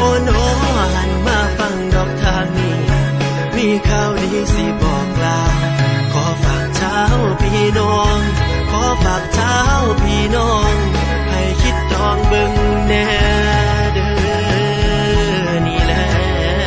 โนหันมาฟังดอกทางนี้มีข่าวดีสิบอกลาขอฝากเช้าพี่น้องขอฝากเช้าพี่น้องให้คิดดองเบิ่งแน่เด้อนี่แหละ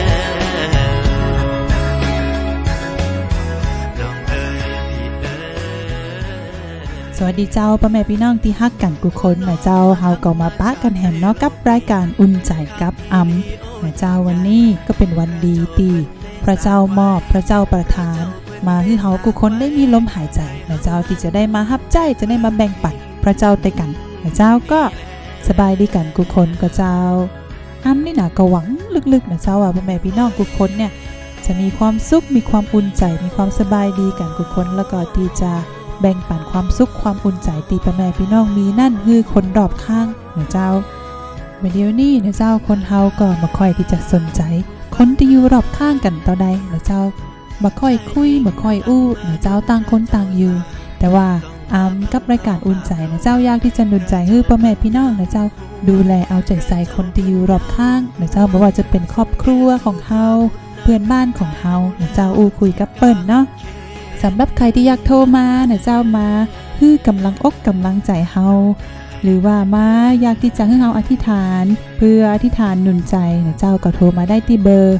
น้องเอ๋ยพี่เอ๋ยสวัสดีเจ้าพ่อแม่พี่น้องที่ฮักกันกุคนนะเจ้าเฮาก็มาปะกันแหมเนาะกับรายการอุ่นใจกับอำนะเจ้าวันนี้ก็เป็นวันดีที่พระเจ้ามอบพระเจ้าประทานมาให้เฮากุคนได้มีลมหายใจนะเจ้าที่จะได้มารับใจจะได้มาแบ่งปันพระเจ้าด้วยกันนะเจ้าก็สบายดีกันกุคนก็เจ้าอำนี่น่ะก็หวังลึกๆนะเจ้าว่าพ่อแม่พี่น้องกุคนเนี่ยจะมีความสุขมีความอุ่นใจมีความสบายดีกันกุคนแล้วก็ที่จะแบ่งปันความสุขความอุ่นใจที่พ่อแม่พี่น้องมีนั่นคือคนรอบข้างนะเจ้าเมื่อเดี๋ยวนี้นะเจ้าคนเฮาก็บ่ค่อยที่จะสนใจคนที่อยู่รอบข้างกันต่อใดนะเจ้าบ่ค่อยคุยบ่ค่อยอู้นะเจ้าต่างคนต่างอยู่แต่ว่ากับรายการอุ่นใจนะเจ้าอยากที่จะหนุนใจให้พ่อแม่พี่น้องนะเจ้าดูแลเอาใจใส่คนที่อยู่รอบข้างนะเจ้าบ่ว่าจะเป็นครอบครัวของเฮาเพื่อนบ้านของเฮานะเจ้าอู้คุยกับเปิ้นเนาะสำหรับใครที่อยากโทรมานะเจ้ามาฮื้อกำลังอกกำลังใจเฮาหรือว่ามาอยากที่จะให้เฮาอธิษฐานเพื่ออธิษฐานหนุนใจนะเจ้าก็โทรมาได้ที่เบอร์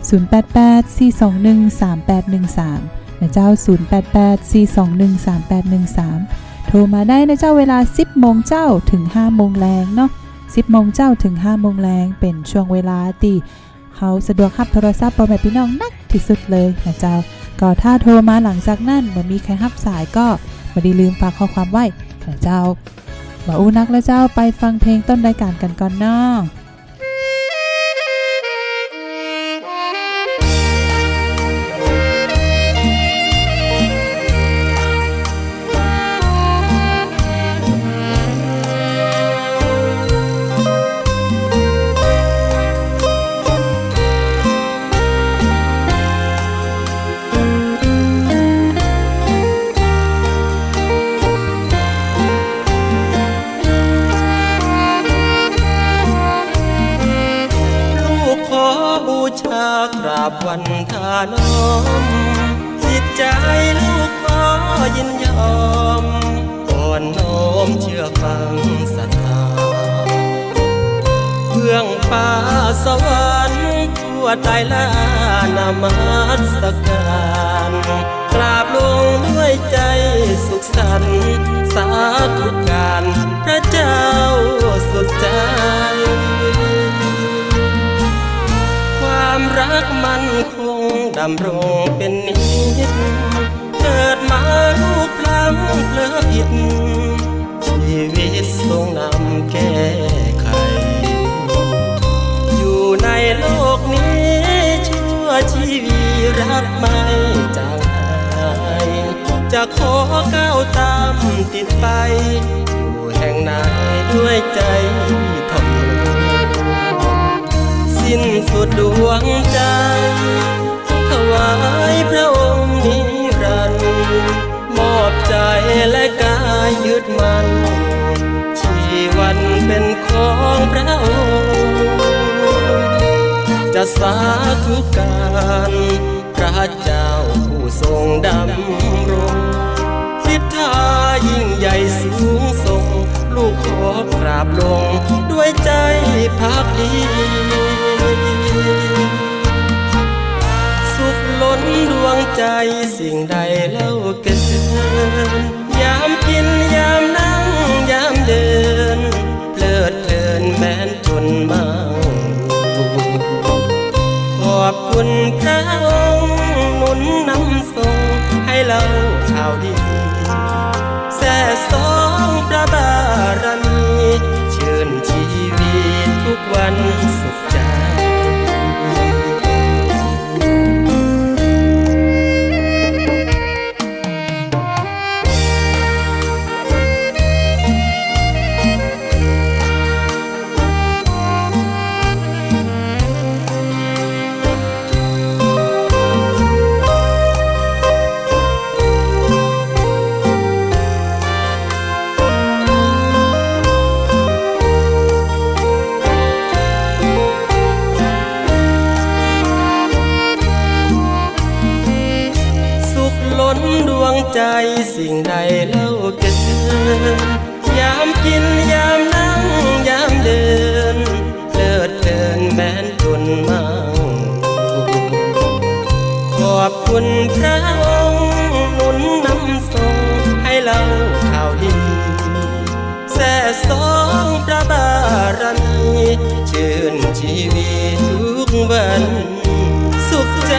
0884213813นะเจ้า0884213813โทรมาได้นะเจ้าเวลา 10:00 นเจ้าถึง 5:00 นแลงเนาะ 10:00 นเจ้าถึง 5:00 นแลงเป็นช่วงเวลาที่เฮาสะดวกรับโทรศัพท์พ่อแม่พี่น้องนักที่สุดเลยนะเจ้าก็ถ้าโทรมาหลังจากนั้นบ่มีใครรับสายก็บ่ได้ลืมฝากข้อความไว้นะเจ้าบ่อู้นักแล้วเจ้าไปฟังเพลงต้นรายการกันก่อนเนาะกราบวันทาน้อมจิตใจลูกขอยินยอมอ่อนน้อมเชื่อฟังศรัทธาเบื้องฟ้าสวรรค์ทั่วไตรลานามัสการกราบลงด้วยใจสุขสันต์สาธุการพระเจ้าสุดใจความรักมันคงดำรงเป็นนิจเกิดมาลูกพลั้งเพลิดผิดชีวิตทรงนำแก้ไขอยู่ในโลกนี้ชั่วชีวิตรักไม่จางหายจะขอก้าวตามติดไปอยู่แห่งไหนด้วยใจทำสิ้นสุดดวงใจถวายพระองค์นิรันดร์มอบใจและกายยึดมั่นชีวันเป็นของพระองค์จะสาธุการพระเจ้าผู้ทรงดำรงทิศทายิ่งใหญ่สูงส่งลูกขอกราบลงด้วยใจภักดีสุขล้นดวงใจสิ่งใดเล่าเกินยามกินยามนั่งยามเดินเพลิดเพลินแม้นจนเมาขอบคุณพระองค์หนุนนำส่งให้เล่าข่าวดีแส่สองพระบารมีชื่นชีวิตทุกวันสุขใจใจสิ่งใดเล่าเกินยามกินยามนั่งยามเดินเลิดเดินแม้นจนมั่งขอบคุณพระองค์หนุนนำส่งให้เล่าข่าวดีแส่สองพระบารมีชื่นชีวิตทุกวันสุขใจ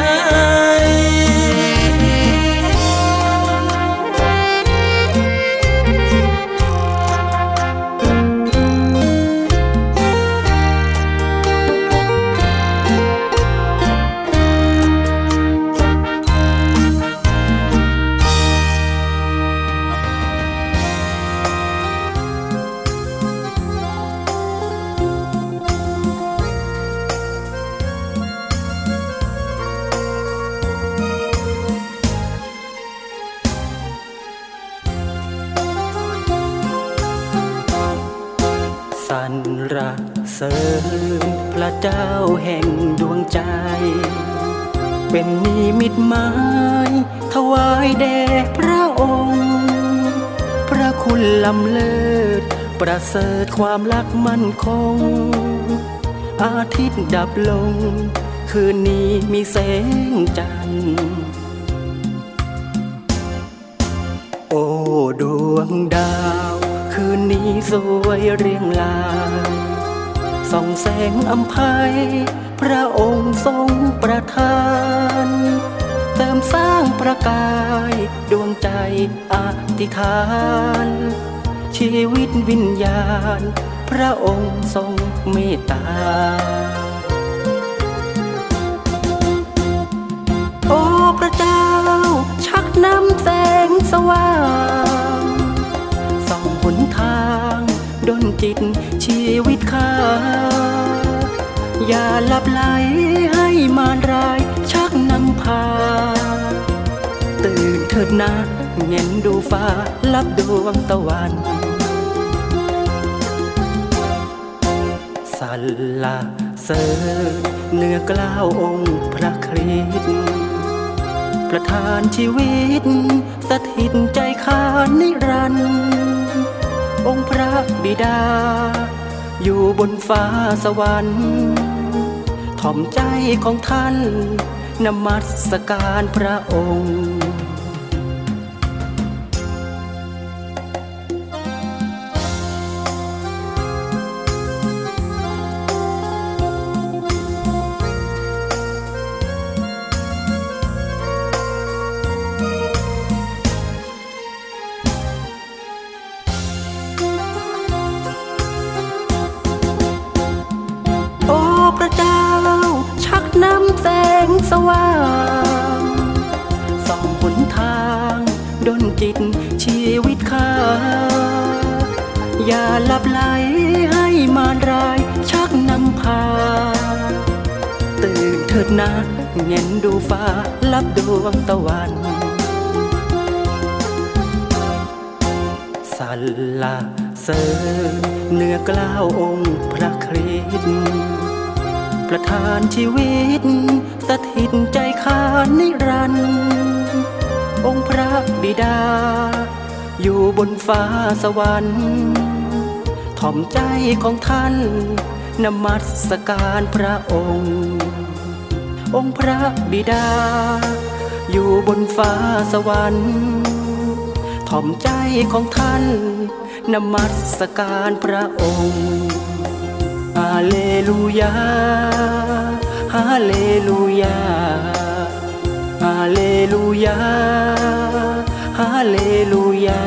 สรรเสริญพระเจ้าแห่งดวงใจเป็นนิมิตหมายถวายแด่พระองค์พระคุณล้ำเลิศประเสริฐความรักมั่นคงอาทิตย์ดับลงคืนนี้มีแสงจันทร์โอ้ดวงดาวคืนนี้สวยเรียงรายส่องแสงอำไพพระองค์ทรงประทานเติมสร้างประกายดวงใจอธิษฐานชีวิตวิญญาณพระองค์ทรงเมตตาโอ้พระเจ้าชักนำแสงสว่างส่องหนทางดลจิตชีวิตข้าอย่าหลับไหลให้มารร้ายชักนำพาตื่นเถิดนะเง่นดูฟ้าลับดวงตะวันสรรเสริญเนื้อกล้าวองค์พระคริสต์ประทานชีวิตสถิตใจข้านิรันดร์องค์พระบิดาอยู่บนฟ้าสวรรค์ถ่อมใจของท่านนมัสการพระองค์พระเจ้าชักนำแสงสว่างส่องหนทางดลจิตชีวิตข้าอย่าหลับไหลให้มารร้ายชักนำพาตื่นเถิดนะเง่นดูฟ้าลับดวงตะวันสรรเสริญเนื้อกล้าวองค์พระคริสต์ประทานชีวิตสถิตใจข้านิรันดร์องค์พระบิดาอยู่บนฟ้าสวรรค์ถ่อมใจของท่านนมัสการพระองค์องค์พระบิดาอยู่บนฟ้าสวรรค์ถ่อมใจของท่านนมัสการพระองค์ฮาเลลูยาฮาเลลูยาฮาเลลูยาฮาเลลูยา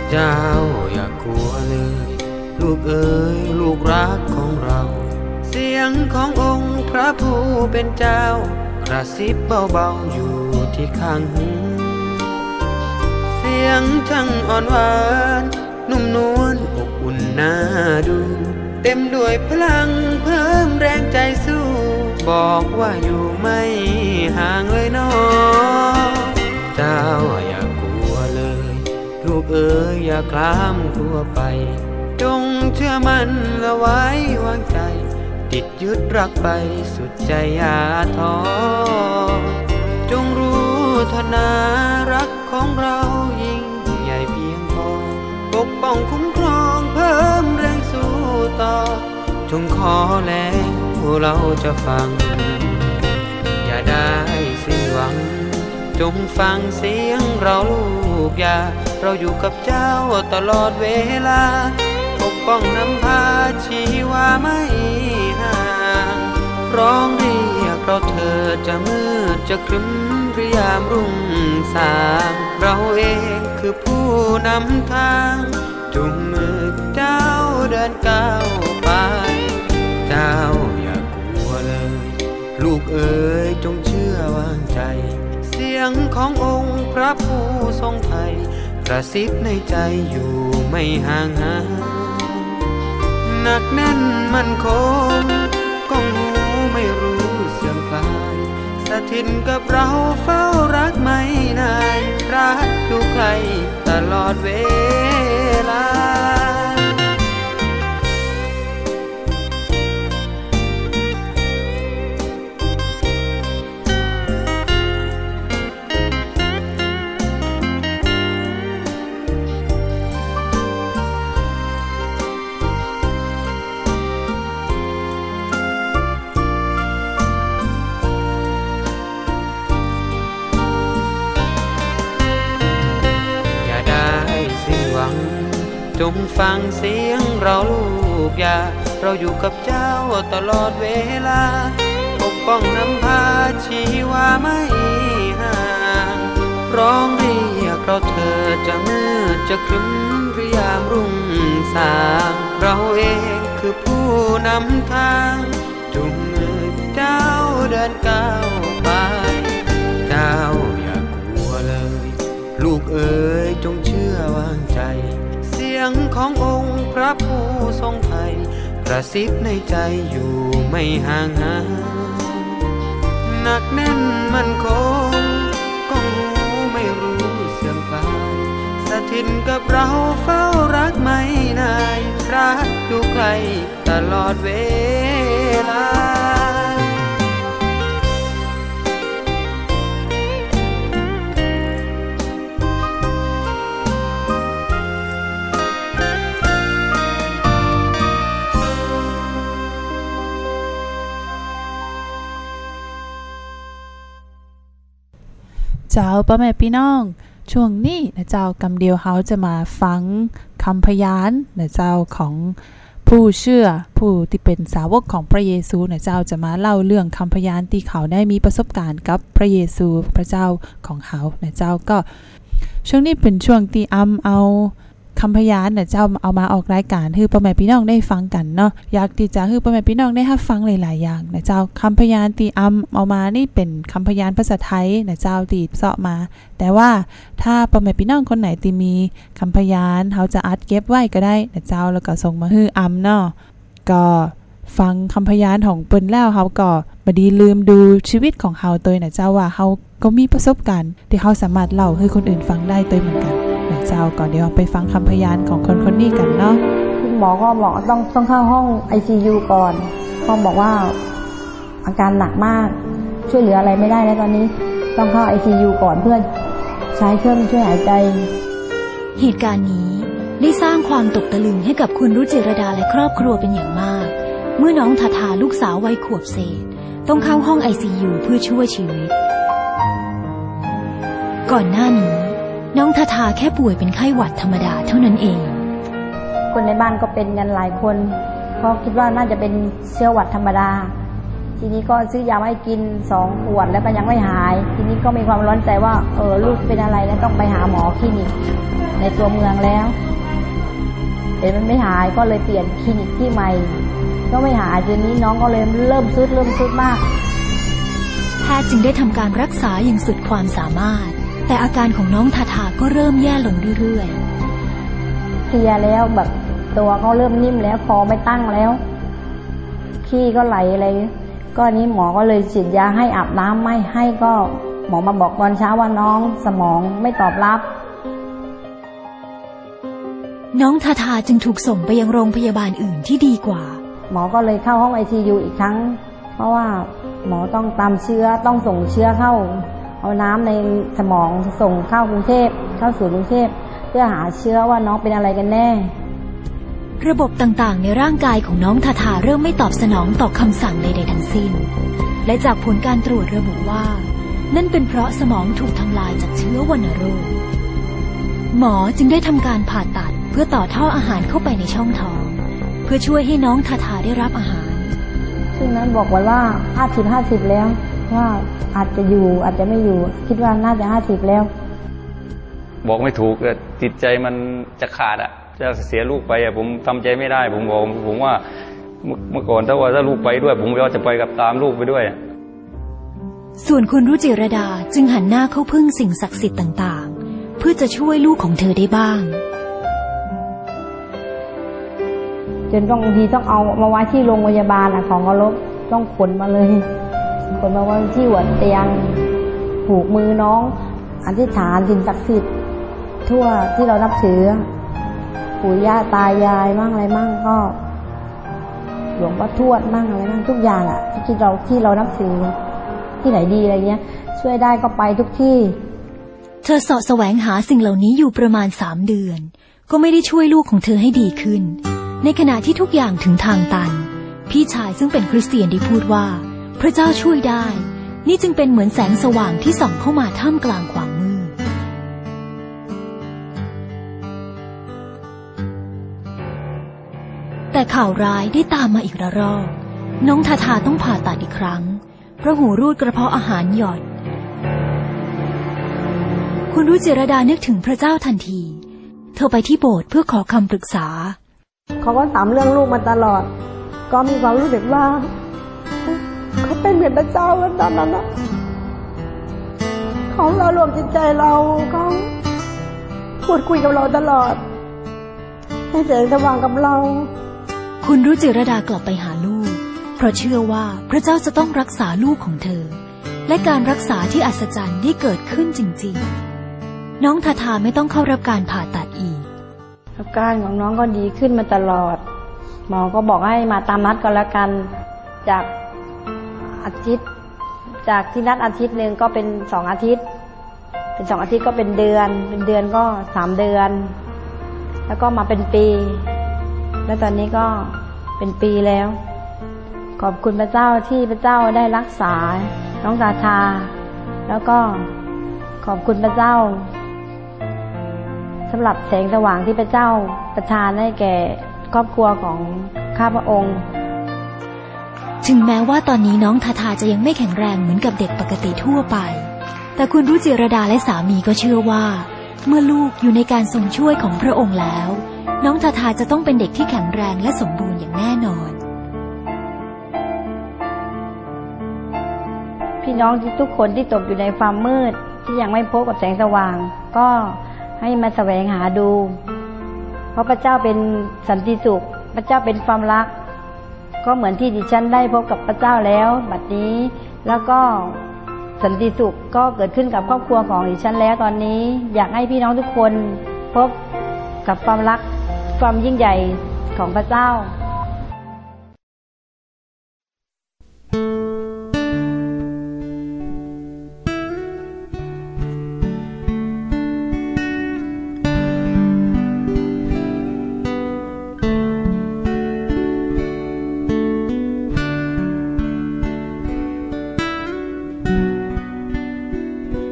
เจ้าอย่ากลัวเลยลูกเอ๋ยลูกรักของเราเสียงขององค์พระผู้เป็นเจ้ากระซิบเบาๆอยู่ที่ข้างหูเสียงทั้งอ่อนหวานนุ่มนวลอบอุ่นน่าดูเต็มด้วยพลังเพิ่มแรงใจสู้บอกว่าอยู่ไม่ห่างเลยน้องเจ้าอย่ากลัวเลยลูกเอ๋ยอย่าคลามกลัวไปจงเชื่อมั่นและไว้วางใจติดยึดรักไปสุดใจอย่าท้อจงรู้เถอะนะรักของเรายิ่งใหญ่เพียงพอปกป้องคุ้มครองเพิ่มแรงสู้ต่อจงขอแล้วเราจะฟังอย่าได้สิ้นหวังจงฟังเสียงเราลูกอย่าเราอยู่กับเจ้าตลอดเวลาปกป้องนำพาชีวาไม่ห่างร้องเรียกเราเธอจะมืดจะครึ้มหรือยามรุ่งสางเราเองคือผู้นำทางจุงมือเจ้าเดินก้าวไปเจ้าอย่ากลัวเลยลูกเอ๋ยจงเชื่อวางใจเสียงขององค์พระผู้ทรงไทยกระซิบในใจอยู่ไม่ห่างหายหนักแน่นมั่นคงก้องหูไม่รู้เสื่อมคลายสถิตกับเราเฝ้ารักไม่นายรักอยู่ใครตลอดเวลาจงฟังเสียงเราลูกอย่าเราอยู่กับเจ้าตลอดเวลาปกป้องนำพาชีวาไม่ห่างร้องเรียกเราเธอจะมืดจะครึ้มหรือยามรุ่งสางเราเองคือผู้นำทางจุงมือเจ้าเดินก้าวไปเจ้าอย่ากลัวเลยลูกเอ๋ยจงเชื่อวางใจเสียงขององค์พระผู้ทรงไทยกระซิบในใจอยู่ไม่ห่างหายหนักแน่นมั่นคงก้องหูไม่รู้เสื่อมคลายสถิตกับเราเฝ้ารักไม่นายรักอยู่ใกล้ตลอดเวลาเจ้าพ่อแม่พี่น้องช่วงนี้นะเจ้ากำเดียวเขาจะมาฟังคำพยานนะเจ้าของผู้เชื่อผู้ที่เป็นสาวกของพระเยซูนะเจ้าจะมาเล่าเรื่องคำพยานที่เขาได้มีประสบการณ์กับพระเยซูพระเจ้าของเขานะเจ้าก็ช่วงนี้เป็นช่วงที่เอาคำพยานนะเจ้าเอามาออกรายการให้พ่อแม่พี่น้องได้ฟังกันเนาะอยากที่จะให้พ่อแม่พี่น้องได้รับฟังหลายๆอย่างนะเจ้าคำพยานที่เอามานี่เป็นคำพยานภาษาไทยนะเจ้าที่เสาะมาแต่ว่าถ้าพ่อแม่พี่น้องคนไหนที่มีคำพยานเขาจะอัดเก็บไว้ก็ได้นะเจ้าแล้วก็ส่งมาให้เนาะก็ฟังคำพยานของเปิ้นแล้วเขาก็บ่ดีลืมดูชีวิตของเขาตัวนะเจ้าว่าเขาก็มีประสบการณ์ที่เขาสามารถเล่าให้คนอื่นฟังได้ตัวเหมือนกันนะเจ้าก่อนเดี๋ยวไปฟังคำพยานของคนนี้กันเนาะคุณหมอก็บอกต้องเข้าห้อง ICU ก่อนเขาบอกว่าอาการหนักมากช่วยเหลืออะไรไม่ได้แล้วตอนนี้ต้องเข้า ICU ก่อนเพื่อใช้เครื่องช่วยหายใจเหตุการณ์นี้ได้สร้างความตกตะลึงให้กับคุณรุจิรดาและครอบครัวเป็นอย่างมากเมื่อน้องทาทาลูกสาววัยขวบเศษต้องเข้าห้อง ICU เพื่อช่วยชีวิตก่อนหน้านี้น้องทาทาแค่ป่วยเป็นไข้หวัดธรรมดาเท่านั้นเองคนในบ้านก็เป็นกันหลายคนเพราะคิดว่าน่าจะเป็นเชื้อหวัดธรรมดาทีนี้ก็ซื้อยาให้กิน2 ขวดแล้วก็ยังไม่หายทีนี้ก็มีความร้อนใจว่าลูกเป็นอะไรแล้วต้องไปหาหมอคลินิกในตัวเมืองแล้วแต่มันไม่หายก็เลยเปลี่ยนคลินิกที่ใหม่ก็ไม่หายทีนี้น้องก็เลยเริ่มซุดมากแพทย์จึงได้ทำการรักษาอย่างสุดความสามารถแต่อาการของน้องทาทาก็เริ่มแย่ลงเรื่อยๆเพลียแล้วแบบตัวก็เริ่มนิ่มแล้วคอไม่ตั้งแล้วขี้ก็ไหลอะไรก็นี้หมอก็เลยฉีดยาให้อาบน้ำไม่ให้ก็หมอมาบอกตอนเช้าว่าน้องสมองไม่ตอบรับน้องทาทาจึงถูกส่งไปยังโรงพยาบาลอื่นที่ดีกว่าหมอก็เลยเข้าห้อง ICU อีกครั้งเพราะว่าหมอต้องตามเชื้อต้องส่งเชื้อเข้าเอาน้ำในสมองส่งเข้ากรุงเทพเข้าสู่กรุงเทพเพื่อหาเชื้อว่าน้องเป็นอะไรกันแน่ระบบต่างๆในร่างกายของน้องทาทาเริ่มไม่ตอบสนองต่อคำสั่งใดๆทั้งสิ้นและจากผลการตรวจระบุว่านั่นเป็นเพราะสมองถูกทำลายจากเชื้อวัณโรคหมอจึงได้ทำการผ่าตัดเพื่อต่อท่ออาหารเข้าไปในช่องท้องเพื่อช่วยให้น้องทาทาได้รับอาหารซึ่งนั้นบอกไว้ว่า50แล้วว่าอาจจะอยู่อาจจะไม่อยู่คิดว่าน่าจะ50แล้วบอกไม่ถูกจิตใจมันจะขาดจะเสียลูกไปผมทำใจไม่ได้ผมว่าเมื่อก่อนถ้าลูกไปด้วยผมก็จะไปกับตามลูกไปด้วยส่วนคุณรุจิรดาจึงหันหน้าเข้าพึ่งสิ่งศักดิ์สิทธิ์ต่างๆเพื่อจะช่วยลูกของเธอได้บ้างจนบางทีต้องเอามาไว้ที่โรงพยาบาลของเคารพต้องขนมาเลยขนมาไว้ที่หัวเตียงผูกมือน้องอธิษฐานสิ่งศักดิ์สิทธิ์ทั่วที่เรานับถือปู่ย่าตายายมั่งอะไรมั่งก็หลวงพ่อทวดมั่งอะไรมั่งทุกอย่างที่เรานับถือที่ไหนดีอะไรเงี้ยช่วยได้ก็ไปทุกที่เธอเสาะแสวงหาสิ่งเหล่านี้อยู่ประมาณ3 เดือนก็ไม่ได้ช่วยลูกของเธอให้ดีขึ้นในขณะที่ทุกอย่างถึงทางตันพี่ชายซึ่งเป็นคริสเตียนได้พูดว่าพระเจ้าช่วยได้นี่จึงเป็นเหมือนแสงสว่างที่ส่องเข้ามาท่ามกลางความมืดแต่ข่าวร้ายได้ตามมาอีกระลอกน้องทาทาต้องผ่าตัดอีกครั้งเพราะหูรูดกระเพาะอาหารหย่อนคุณรุจิรดานึกถึงพระเจ้าทันทีเธอไปที่โบสถ์เพื่อขอคำปรึกษาเขาก็ถามเรื่องลูกมาตลอดก็มีความรู้สึกว่าเขาเป็นเหมือนพระเจ้าแล้วตอนนั้นเขาเรารวมจิตใจเราเขาพูดคุยกับเราตลอดให้แสงสว่างกับเราคุณรุจิรดากลับไปหาลูกเพราะเชื่อว่าพระเจ้าจะต้องรักษาลูกของเธอและการรักษาที่อัศจรรย์ได้เกิดขึ้นจริงๆน้องทาทาไม่ต้องเข้ารับการผ่าตัดอีกอาการของน้องก็ดีขึ้นมาตลอดหมอก็บอกให้มาตามนัดก็แล้วกันจากอาทิตย์จากที่นัดอาทิตย์นึงก็เป็น2 อาทิตย์เป็น2 อาทิตย์ก็เป็นเดือนก็3 เดือนแล้วก็มาเป็นปีแล้วตอนนี้ก็เป็นปีแล้วขอบคุณพระเจ้าที่พระเจ้าได้รักษาน้องทาทาแล้วก็ขอบคุณพระเจ้าสำหรับแสงสว่างที่พระเจ้าประทานให้แก่ครอบครัวของข้าพระองค์ถึงแม้ว่าตอนนี้น้องทาทาจะยังไม่แข็งแรงเหมือนกับเด็กปกติทั่วไปแต่คุณรุจิรดาและสามีก็เชื่อว่าเมื่อลูกอยู่ในการทรงช่วยของพระองค์แล้วน้องทาทาจะต้องเป็นเด็กที่แข็งแรงและสมบูรณ์อย่างแน่นอนพี่น้องทุกคนที่ตกอยู่ในความมืดที่ยังไม่พบกับแสงสว่างก็ให้มาแสวงหาดูเพราะพระเจ้าเป็นสันติสุขพระเจ้าเป็นความรักก็เหมือนที่ดิฉันได้พบกับพระเจ้าแล้วบัดนี้แล้วก็สันติสุขก็เกิดขึ้นกับครอบครัวของดิฉันแล้วตอนนี้อยากให้พี่น้องทุกคนพบกับความรักความยิ่งใหญ่ของพระเจ้า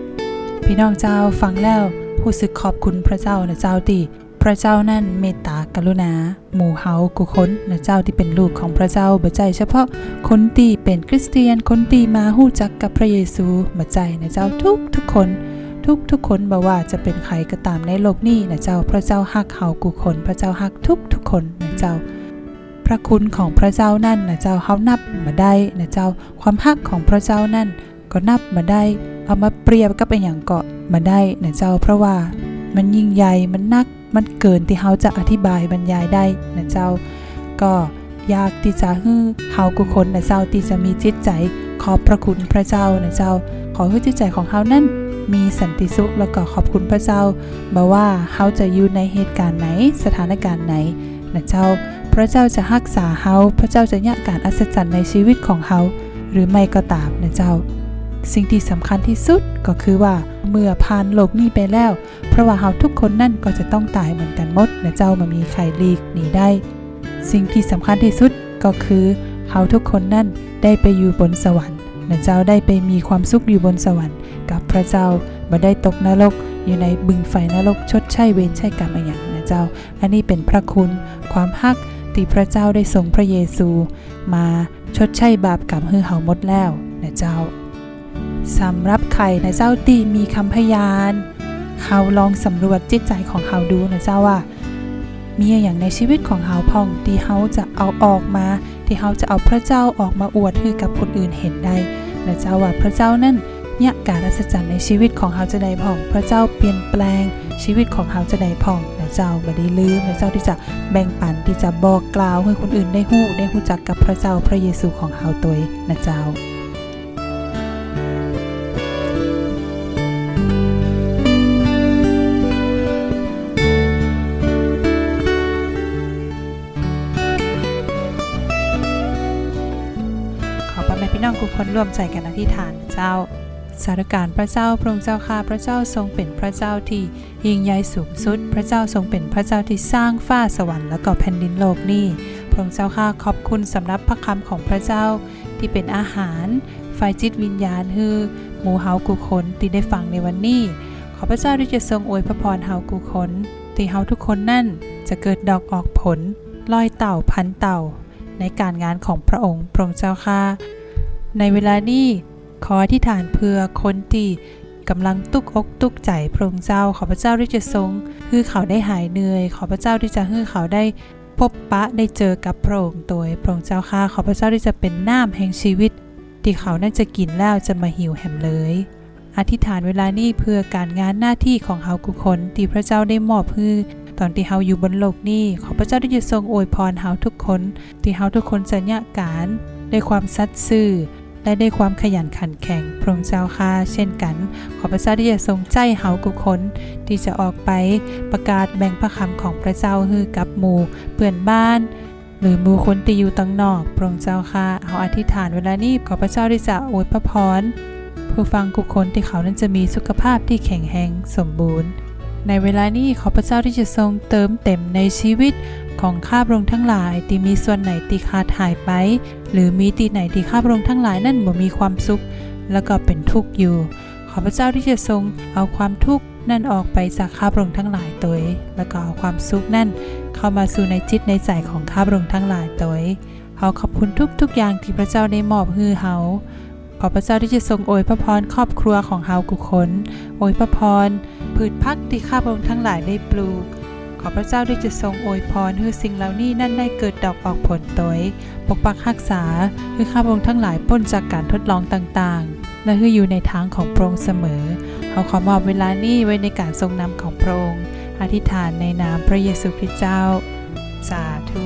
พี่น้องเจ้าฟังแล้วรู้สึกขอบคุณพระเจ้านะเจ้าติพระเจ้านั่นเมตตากรุณาหมู่เฮากุคนนะเจ้าที่เป็นลูกของพระเจ้าบ่ใจเฉพาะคนที่เป็นคริสเตียนคนที่มาฮู้จักกับพระเยซูบ่ใจนะเจ้าทุกคนทุกคนบ่ว่าจะเป็นใครก็ตามในโลกนี้นะเจ้าพระเจ้าฮักเฮากุคนพระเจ้าฮักทุกคนนะเจ้าพระคุณของพระเจ้านั่นนะเจ้าเฮานับมาได้นะเจ้าความฮักของพระเจ้านั่นก็นับมาได้เอามาเปรียบกับอีหยังก็มาได้นะเจ้าเพราะว่ามันยิ่งใหญ่มันนักมันเกินที่เฮาจะอธิบายบรรยายได้นะเจ้าก็อยากที่จะให้เฮากุคนนะเจ้าที่จะมีจิตใจขอบพระคุณพระเจ้านะเจ้าขอให้จิตใจของเฮานั้นมีสันติสุขแล้วก็ขอบคุณพระเจ้าบ่ว่าเฮาจะอยู่ในเหตุการณ์ไหนสถานการณ์ไหนนะเจ้าพระเจ้าจะรักษาเฮาพระเจ้าจะยะการอัศจรรย์ในชีวิตของเฮาหรือไม่ก็ตามนะเจ้าสิ่งที่สำคัญที่สุดก็คือว่าเมื่อผ่านโลกนี้ไปแล้วเพราะว่าเฮาทุกคนนั่นก็จะต้องตายเหมือนกันหมดนะเจ้าไม่มีใครหลีกหนีได้สิ่งที่สำคัญที่สุดก็คือเฮาทุกคนนั่นได้ไปอยู่บนสวรรค์นะเจ้าได้ไปมีความสุขอยู่บนสวรรค์กับพระเจ้าบ่ได้ตกนรกอยู่ในบึงไฟนรกชดใช้เวรใช้กรรมอย่างนะเจ้าอันนี้เป็นพระคุณความฮักที่พระเจ้าได้ส่งพระเยซูมาชดใช้บาปกรรมให้เฮาหมดแล้วนะเจ้าสำหรับใครนะเจ้าที่มีคำพยานเฮาลองสำรวจจิตใจของเฮาดูนะเจ้าว่ามีอย่างในชีวิตของเฮาพ่องที่เฮาจะเอาออกมาที่เฮาจะเอาพระเจ้าออกมาอวดให้กับคนอื่นเห็นได้นะเจ้าว่าพระเจ้านั่นเนี่ยการอัศจรรย์ในชีวิตของเฮาจะได้พ่องพระเจ้าเปลี่ยนแปลงชีวิตของเฮาจะได้พ่องนะเจ้าบ่ได้ลืมนะเจ้าที่จะแบ่งปันที่จะบอกกล่าวให้คนอื่นได้ฮู้จักกับพระเจ้าพระเยซูของเฮาตัวนะเจ้าพี่น้องทุกคนร่วมใจกันอธิษฐานเจ้าสาธุการพระเจ้าพระองค์เจ้าข้าพระเจ้าทรงเป็นพระเจ้าที่ยิ่งใหญ่สูงสุดพระเจ้าทรงเป็นพระเจ้าที่สร้างฟ้าสวรรค์และก็แผ่นดินโลกนี้พระองค์เจ้าข้าขอบคุณสำหรับพระคำของพระเจ้าที่เป็นอาหารฝ่ายจิตวิญญาณฮือหมู่เฮากุคนที่ได้ฟังในวันนี้ขอพระเจ้าที่จะทรงอวยพระพรเฮากุคนที่เฮาทุกคนนั่นจะเกิดดอกออกผลลอยเต่าพันเต่าในการงานของพระองค์พระองค์เจ้าข้าในเวลานี้ขออธิษฐานเพื่อคนที่กำลังตุกอกตุกใจพระองค์เจ้าขอพระเจ้าที่จะทรงให้เขาได้หายเหนื่อยขอพระเจ้าที่จะให้เขาได้พบปะได้เจอกับพระองค์โดยพระองค์เจ้าข้าขอพระเจ้าที่จะเป็นน้ำแห่งชีวิตที่เขาน่าจะกินแล้วจะมาหิวแหมเลยอธิษฐานเวลานี้เพื่อการงานหน้าที่ของเฮาทุกคนที่พระเจ้าได้มอบให้ตอนที่เฮาอยู่บนโลกนี้ขอพระเจ้าที่จะทรงอวยพรเฮาทุกคนที่เฮาทุกคนจะเนี่ยการด้วยความสัตย์ซื่อและได้ความขยันขันแข็งพระองค์เจ้าข้าเช่นกันขอพระเจ้าที่จะทรงใจเฮาทุกคนที่จะออกไปประกาศแบ่งพระคำของพระเจ้าให้กับหมู่เพื่อนบ้านหรือหมู่คนที่อยู่ตั้งนอกพระองค์เจ้าข้าเฮาอธิษฐานเวลานี้ขอพระเจ้าที่จะอวยพระพรผู้ฟังทุกคนที่เขานั้นจะมีสุขภาพที่แข็งแรงสมบูรณ์ในเวลานี้ขอพระเจ้าที่จะทรงเติมเต็มในชีวิตของข้าพระองค์ทั้งหลายที่มีส่วนไหนที่ขาดหายไปหรือมีที่ไหนที่ข้าพระองค์ทั้งหลายนั่นบ่มีความสุขแล้วก็เป็นทุกข์อยู่ขอพระเจ้าที่จะทรงเอาความทุกข์นั่นออกไปจากข้าพระองค์ทั้งหลายตัวแล้วก็เอาความสุขนั่นเข้ามาสู่ในจิตในใจของข้าพระองค์ทั้งหลายตัวเฮาขอบคุณทุกอย่างที่พระเจ้าได้มอบให้เฮาขอพระเจ้าที่จะทรงอวยพระพรครอบครัวของเฮาทุกคนอวยพระพรพืชพักที่ข้าพระองค์ทั้งหลายได้ปลูกขอพระเจ้าได้จะทรงอวยพรให้สิ่งเหล่านี้นั่นได้เกิดดอกออกผลโดยปกปักรักษาให้ข้าพระองค์ทั้งหลายพ้นจากการทดลองต่างๆและให้อยู่ในทางของพระองค์เสมอขอมอบเวลานี้ไว้ในการทรงนำของพระองค์อธิษฐานในนามพระเยซูคริสต์เจ้าสาธุ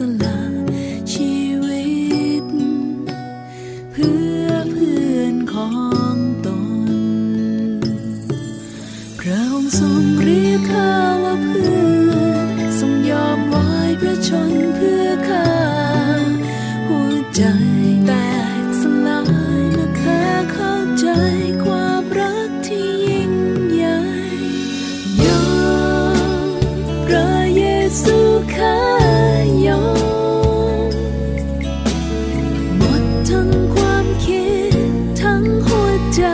ละชีวิตเพื่อเพื่อนของตนพระองค์ทรงเรียกข้าว่าเพื่อนทรงยอมไว้พระชนเพื่อข้าหัวใจแตกสลายเมื่อข้าเข้าใจความรักที่ยิ่งใหญ่ยอมพระเยซูข้ายอมหมดทั้งความคิดทั้งหัวใจ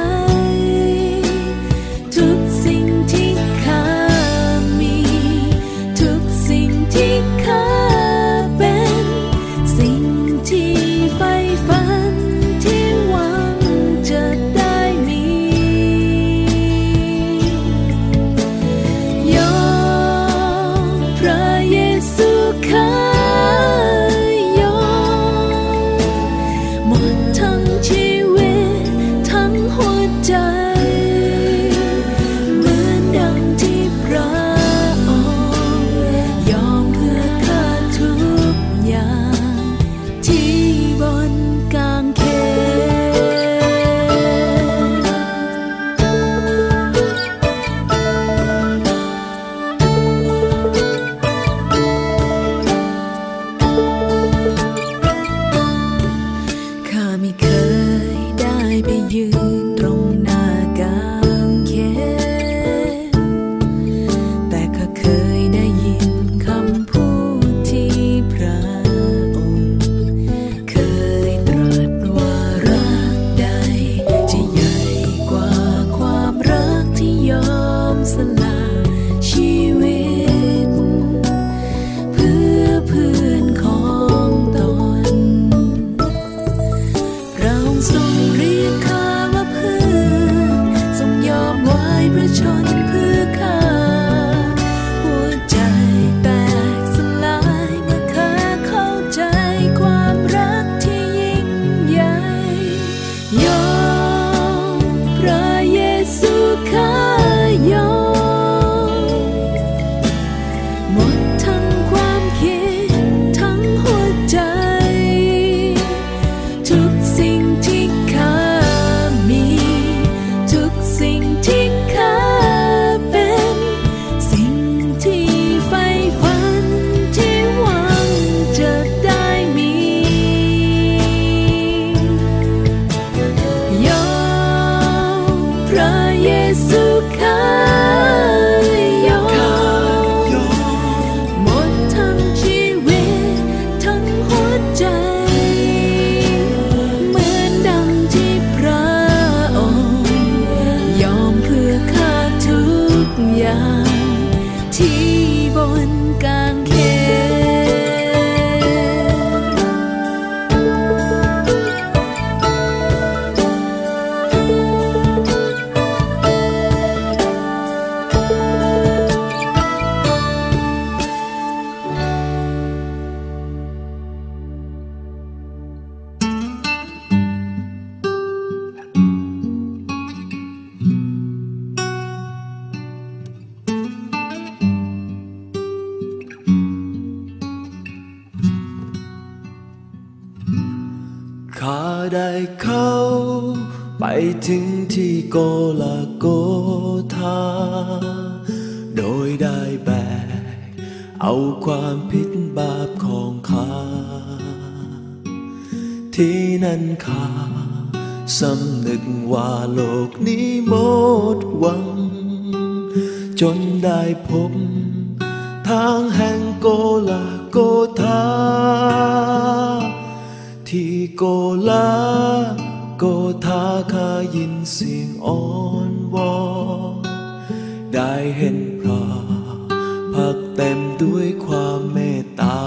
ทุกสิ่งที่ข้ามีทุกสิ่งที่ข้าเป็นสิ่งที่ใฝ่ฝันที่หวังจะได้มียอมพระเยซูข้ายอมหมดทั้งชีวิตทั้งหัวใจเหมือนดังที่พระองค์ยอมเพื่อข้าทุกอย่างที่บนกางเขนข้าไม่เคยได้ไปยืนตรงหน้ากางเขนแต่ข้าเคยได้ยินคำพูดที่พระองค์เคยตรัสว่ารักใดจะใหญ่กว่าความรักที่ยอมสละชีวิตเพื่อเพื่อนของตนพระองค์ทรงเรียกข้าว่าเพื่อนทรงยอมไว้พระชนเพื่อข้าหัวใจแตกสลายเมื่อข้าเข้าใจความรักที่ยิ่งใหญ่ยอมพระเยซูข้ายอมหมดทั้งความคิดทั้งหัวใจทุกสิ่งที่ข้ามีทุกสิ่งที่ข้าเป็นสิ่งที่ใฝ่ฝันที่หวังจะได้มียอมพระเยซูข้ายอมหมดทั้งชีวิตทั้งหัวใจเหมือนดังที่พระองค์ยอมเพื่อข้าทุกอย่างที่บนกางเขข้าได้เข้าไปถึงที่โกลาโกธาโดยได้แบกเอาความผิดบาปของข้าที่นั่นข้าสำนึกว่าโลกนี้หมดหวังจนได้พบทางแห่งโกลาโกธาที่โกลาโกธาข้ายินเสียงอ้อนวอนได้เห็นพระพักเต็มด้วยความเมตตา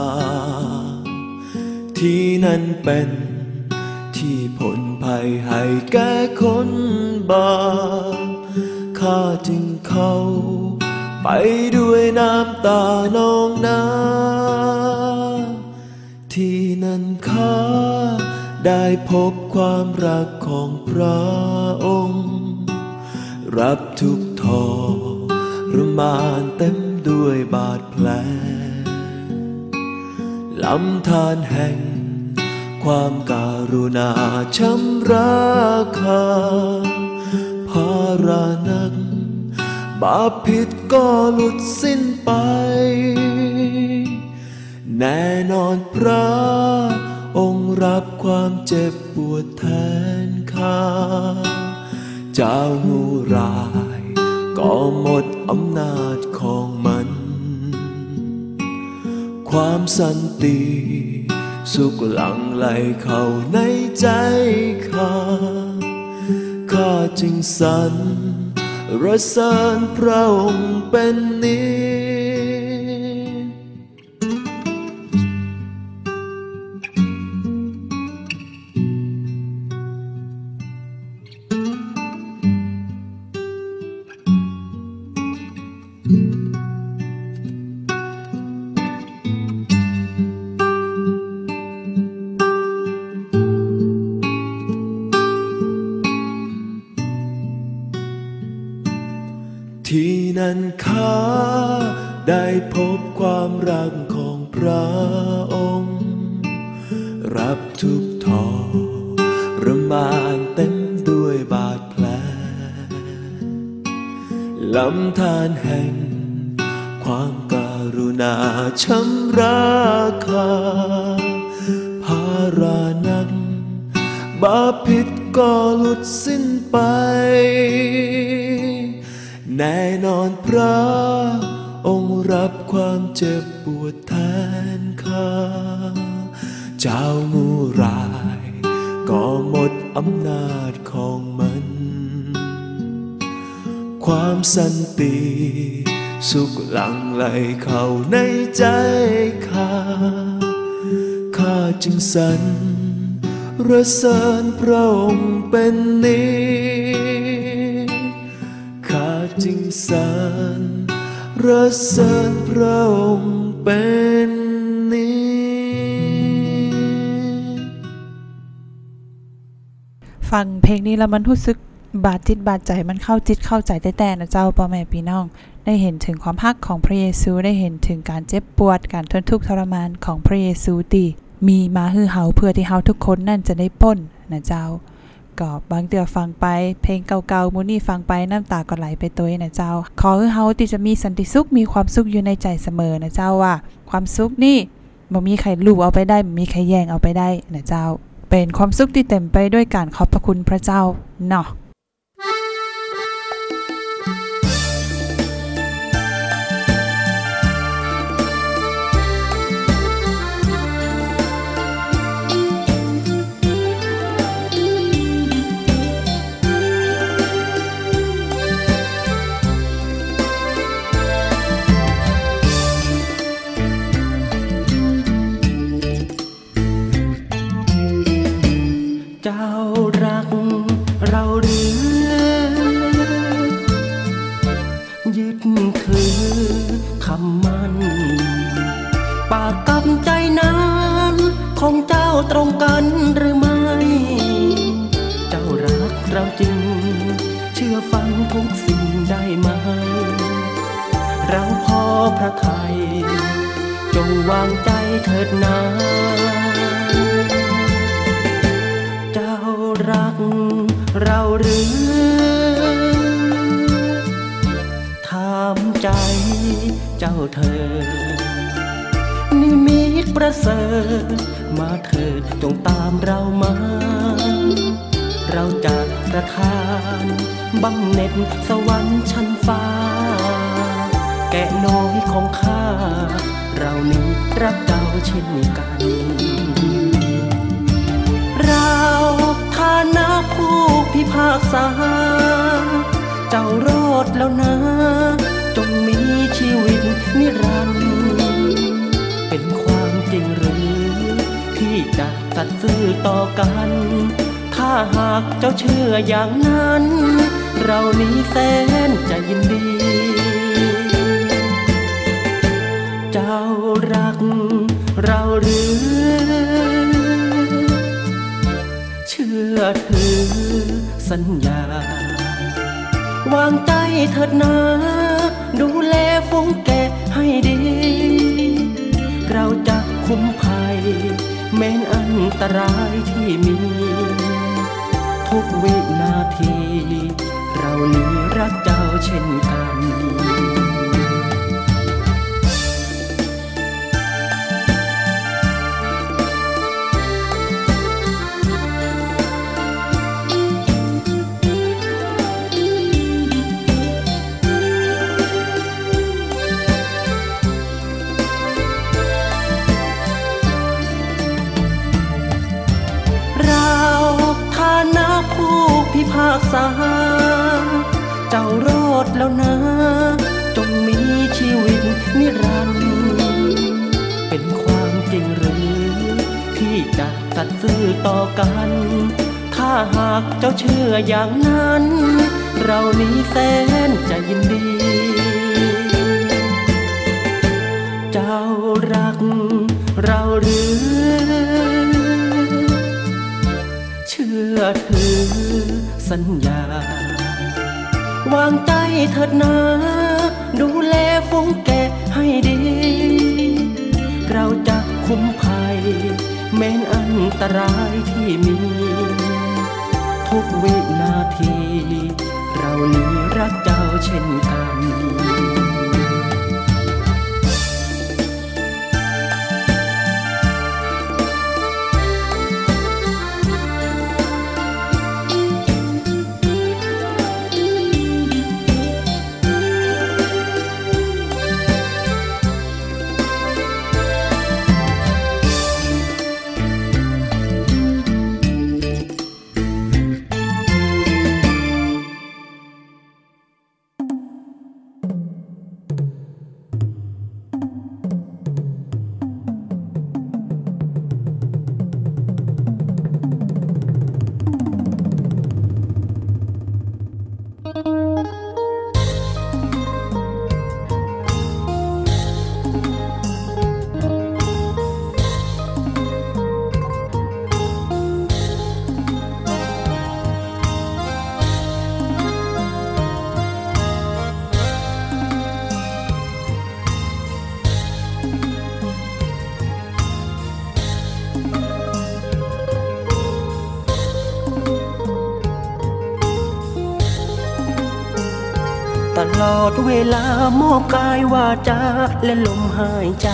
ที่นั่นเป็นที่พ้นภัยให้แก่คนบาปข้าจึงเข้าไปด้วยน้ำตานองน้ำที่นั่นข้าได้พบความรักของพระองค์รับทุกข์ทรมานเต็มด้วยบาดแผลลำธารแห่งความการุณาชำระค่าภาระหนักบาปผิดก็หลุดสิ้นไปแน่นอนพระองค์รับความเจ็บปวดแทนข้าเจ้างูร้ายก็หมดอำนาจของมันความสันติสุขหลั่งไหลเข้าในใจข้าจึงสรรเสริญพระองค์เป็นนิจที่นั่นข้าได้พบความรักของพระองค์รับทุกทรมานเต็มด้วยบาดแผลลำธารแห่งความการุณาชำระค่าภาระหนักบาปผิดก็หลุดสิ้นไปแน่นอนพระองค์รับความเจ็บปวดแทนข้าเจ้างูร้ายก็หมดอำนาจของมันความสันติสุขหลั่งไหลเข้าในใจข้าจึงสรรเสริญพระองค์เป็นนิจข้าจึงสรรเสริญพระองค์เป็นนิจฟังเพลงนี้แล้วมันรู้สึกบาดจิตบาดใจมันเข้าจิตเข้าใจแต่นะเจ้าพ่อแม่พี่น้องได้เห็นถึงความฮักของพระเยซูได้เห็นถึงการเจ็บปวดการทนทุกข์ทรมานของพระเยซูที่มีมาฮือเฮาเพื่อที่เฮาทุกคนนั่นจะได้พ้นนะเจ้าก็บางเดือฟังไปเพลงเก่าๆมูนี่ฟังไปน้ำตาก็ไหลไปตัวนะเจ้าขอให้เฮาที่จะมีสันติสุขมีความสุขอยู่ในใจเสมอนะเจ้าว่าความสุขนี่บ่มีใครลู่เอาไปได้บ่มีใครแย่งเอาไปได้นะเจ้าเป็นความสุขที่เต็มไปด้วยการขอบพระคุณพระเจ้าเนาะเจ้ารักเราหรือยึดถือคำมั่นปากกับใจนั้นของเจ้าตรงกันหรือไม่เจ้ารักเราจริงเชื่อฟังทุกสิ่งได้ไหมเราพอพระทัยจงวางใจเถิดนารักเราหรือถามใจเจ้าเธอนิมิตประเสริฐมาเถิดจงตามเรามาเราจะประทานบำเหน็จสวรรค์ชั้นฟ้าแกะน้อยของข้าเรานี้รักเจ้าเช่นกันเราฐานะผู้พิพากษาเจ้ารอดแล้วนะจงมีชีวิตนิรันดร์เป็นความจริงหรือที่จะสัตย์ซื่อต่อกันถ้าหากเจ้าเชื่ออย่างนั้นเรานี้แสนจะยินดีเจ้ารักเราหรือเชื่อถือสัญญาวางใจเถิดนะดูแลฝูงแกะให้ดีเราจะคคุ้มภัยแม้นอันตรายที่มีทุกวินาทีเรานี้รักเจ้าเช่นกันพิพากษาเจ้ารอดแล้วนะจงมีชีวิตนิรันดร์เป็นความจริงหรือที่จะสัตย์ซื่อต่อกันถ้าหากเจ้าเชื่ออย่างนั้นเรานี้แสนจะยินดีเจ้ารักเราหรือเชื่อถือสัญญาวางใจเถิดนะดูแลฝูงแกะให้ดีเราจะคุ้มภัยแม้นอันตรายที่มีทุกวินาทีเรานี้รักเจ้าเช่นกันตลอดเวลามอบกายวาจาและลมหายใจ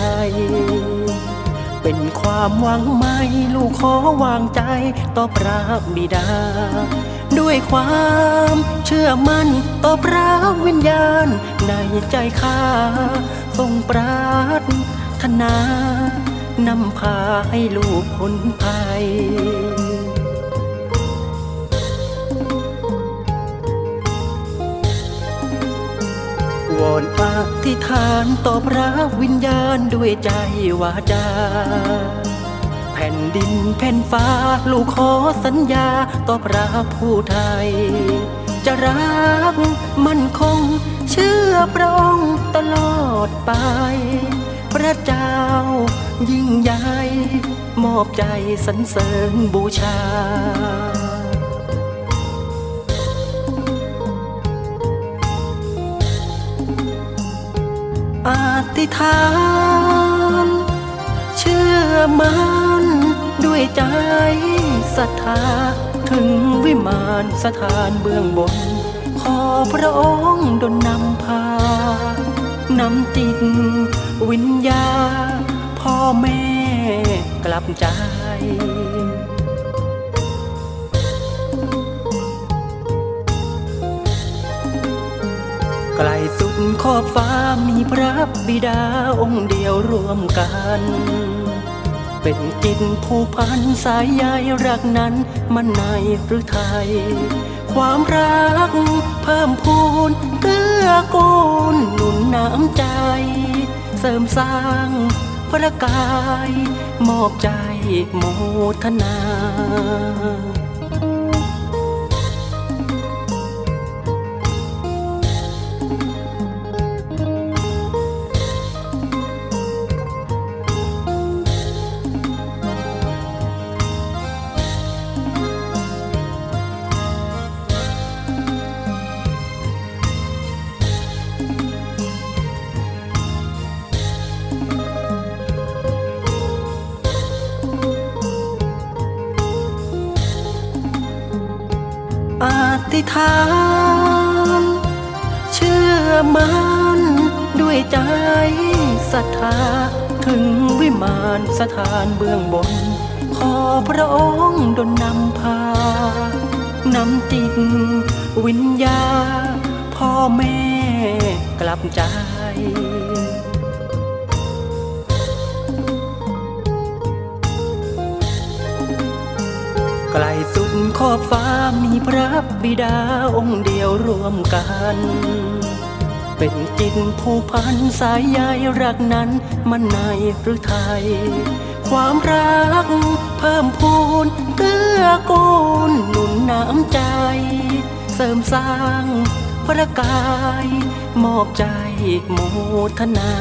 เป็นความหวังไม่ลูกขอวางใจต่อพระบิดาด้วยความเชื่อมั่นต่อพระวิญญาณในใจข้าทรงปรารถนานำพาให้ลูกพ้นภัยวอนอธิษฐานต่อพระวิญญาณด้วยใจวาจาแผ่นดินแผ่นฟ้าลูกขอสัญญาต่อพระผู้ไทยจะรักมั่นคงเชื่อพระองค์ตลอดไปพระเจ้ายิ่งใหญ่มอบใจสรรเสริญบูชาอธิษฐานเชื่อมั่นด้วยใจศรัทธาถึงวิมานสถานเบื้องบนขอพระองค์ดลนำพานำจิตวิญญาณพ่อแม่กลับใจไกลสุดขอบฟ้ามีพระบิดาองค์เดียวรวมกันเป็นจิตผู้พันสายใยรักนั้นมันในหรือไทยความรักเพิ่มพูนเกื้อกูลหนุนน้ำใจเสริมสร้างพระกายมอบใจโมทนาธิษฐานเชื่อมั่นด้วยใจศรัทธาถึงวิมานสถานเบื้องบนขอพระองค์ดลนำพานำจิตวิญญาณพ่อแม่กลับใจไกลสุดขอบฟ้ามีพระบิดาองค์เดียวรวมกันเป็นจิตผูกพันสายใยรักนั้นมันในหรือไทยความรักเพิ่มพูนเกื้อกูลหนุนน้ำใจเสริมสร้างประกายมอบใจโมทนา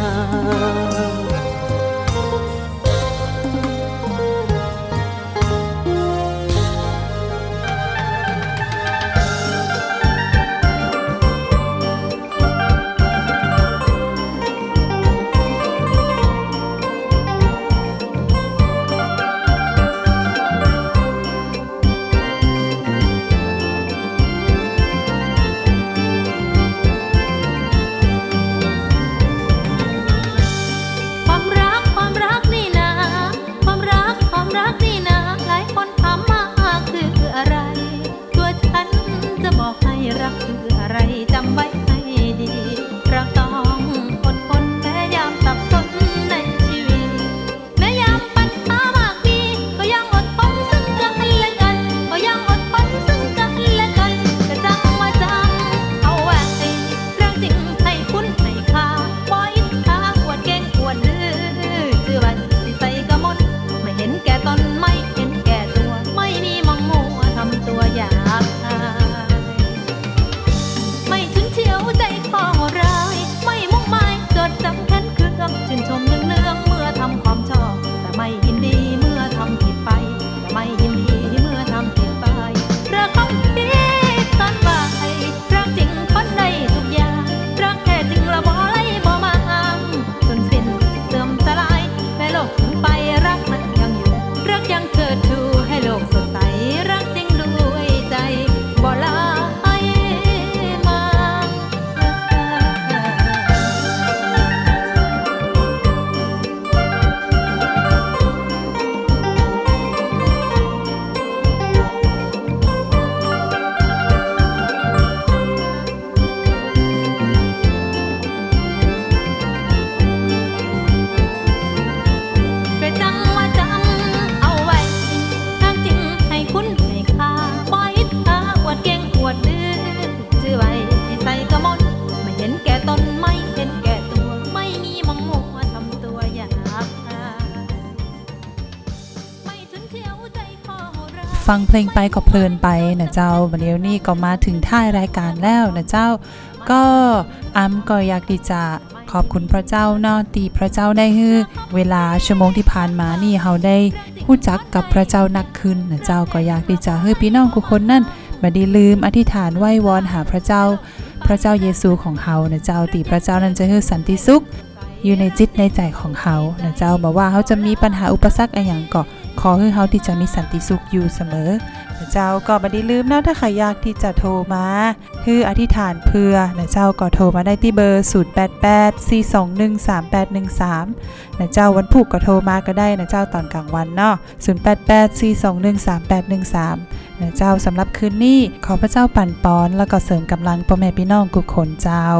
ฟังเพลงไปก็เพลินไปนะเจ้าวันนี้นี่ก็มาถึงท้ายรายการแล้วนะเจ้าก็ก็อยากที่จะขอบคุณพระเจ้าเนาะที่พระเจ้าได้ให้เวลาชั่วโมงที่ผ่านมานี่เราได้รู้จักกับพระเจ้านักขึ้นนะเจ้าก็อยากที่จะให้พี่น้องทุกคนนั่นบ่ได้ลืมอธิษฐานไหว้วอนหาพระเจ้าเยซูของเฮานะเจ้าที่พระเจ้านั้นจะให้สันติสุขอยู่ในจิตในใจของเฮานะเจ้าบอกว่าเฮาจะมีปัญหาอุปสรรคอะไรอย่างก็ขอให้เฮาที่จะมีสันติสุขอยู่เสมอนะเจ้าก็บ่ได้ลืมนะถ้าใครอยากที่จะโทรมาคืออธิษฐานเพื่อนะเจ้าก็โทรมาได้ที่เบอร์0884213813นะเจ้าวันพุธก็โทรมาก็ได้นะเจ้าตอนกลางวันเนาะ0884213813นะเจ้าสำหรับคืนนี้ขอพระเจ้าปั่นปอนแล้วก็เสริมกำลังพ่อแม่พี่น้องทุกคนเจ้า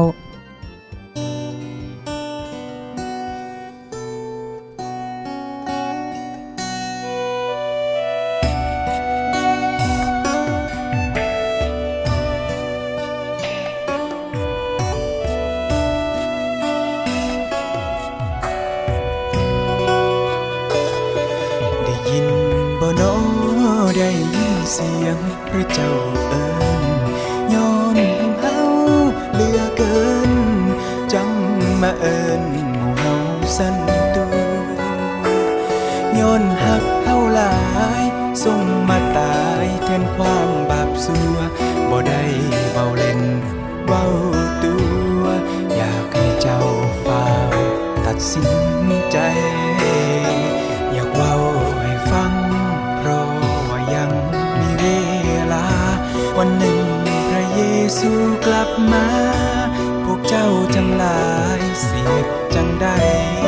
ได้ยินเสียงพระเจ้าเอิ้นย้อนเฮาเหลือเกินจังมาเอิ้นหมู่เฮาสั่นตัวย้อนฮักเฮาหลายส่งมาตายแทนความบาปซัวบ่ได้เว้าเล่นเว้าตัวอยากให้เจ้าฟังตัดสินใจอยากเว้าให้ฟังเพราะยังมีเวลาวันหนึ่งพระซูกลับมาพวกเจ้าจังหลายเสียจังได้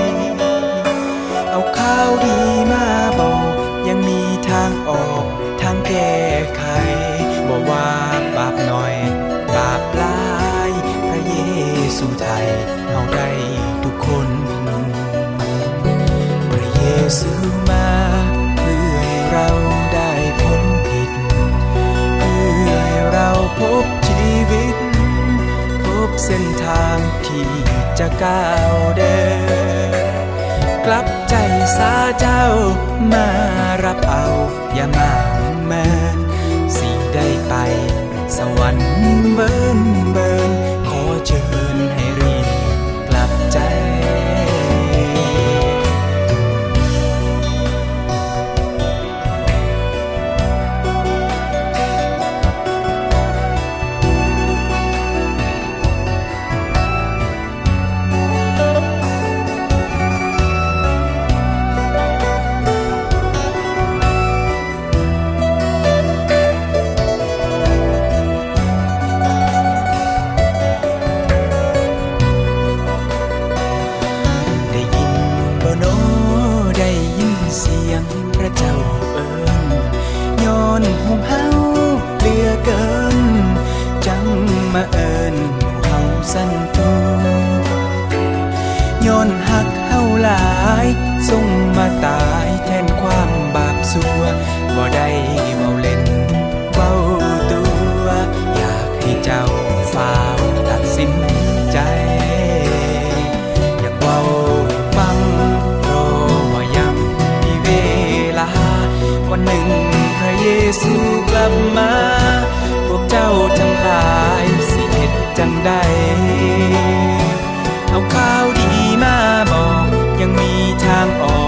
เอาข่าวดีมาบอกยังมีทางออกทางแก้ไขบอกว่าบาปหน่อยบาปหลายพระเยซูไทยเอาได้ทุกคนพระเยซูมาเพื่อให้เราได้พ้นผิดเพื่อให้เราพบชีวิตพบเส้นทางที่จะก้าวเดินกลับใจสาเจ้ามารับเอาอย่ามาแม้สิได้ไปสวรรค์เบิ่นขอเชิญให้รีบกลับใจเสียงพระเจ้าเอิ้นย้อนห่มเฮาเหลือเกินจังมาเอิ้นเฮาสั่นตูย้อนหักเฮาหลายส่งมาตายแทนความบาปสัวบ่ได้เว้าเล่นเว้าตัวอยากให้เจ้าฟ้าวตัดสินใจอยากเว้าฟังวันหนึ่งพระเยซูกลับมาพวกเจ้าทั้งหลายสิเฮ็ดจังใดเอาข่าวดีมาบอกยังมีทางออก